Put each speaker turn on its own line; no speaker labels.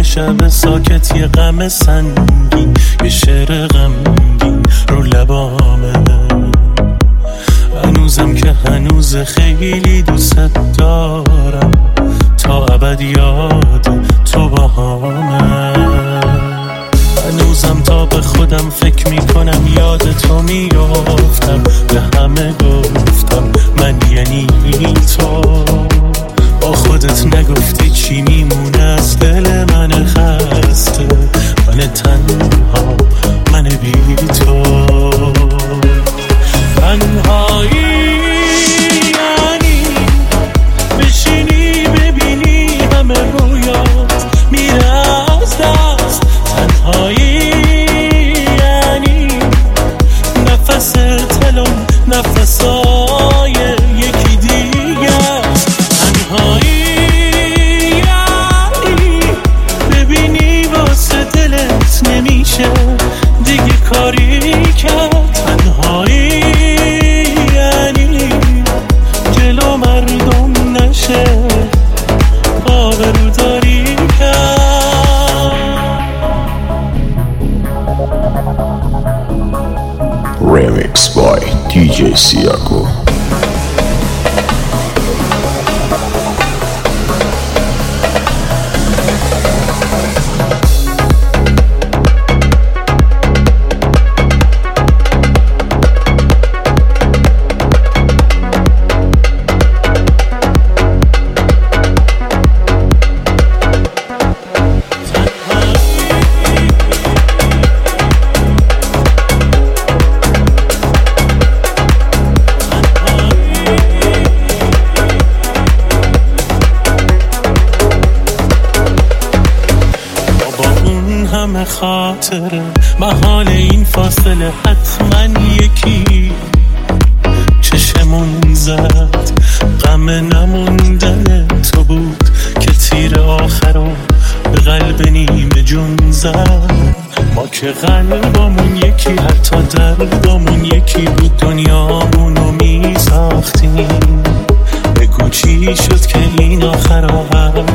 شب ساکت یه غم سنگین، یه شعر غمگین رو لبامه. هنوزم که هنوز خیلی دوست دارم، تا ابد یاد تو باهامه. هنوزم تا به خودم فکر میکنم یاد تو میافتم، به همه گفتم من یعنی تو. با خودت نگفتی چی میمونه از دل من خسته، من تنها، من بی تو. تنهایی یعنی بشینی ببینی همه رویات میره از دست. تنهایی یعنی نفس تلم نفسای یکی دیگه. تنهایی یعنی ببینی واسه دلت نمیشه دیگه کاری کرد. تنهایی یعنی جلو مردم نشه آبروداری کرد.
Remix by DJ Siako.
همه خاطره محال این فاصله حتما یکی چشمون زد. غم نموندن تو بود که تیر آخرو به قلب نیمه جون زد. ما که قلبمون یکی حتی دردمون یکی بود، دنیامونو می ساختیم. بگو چی شد که این آخرا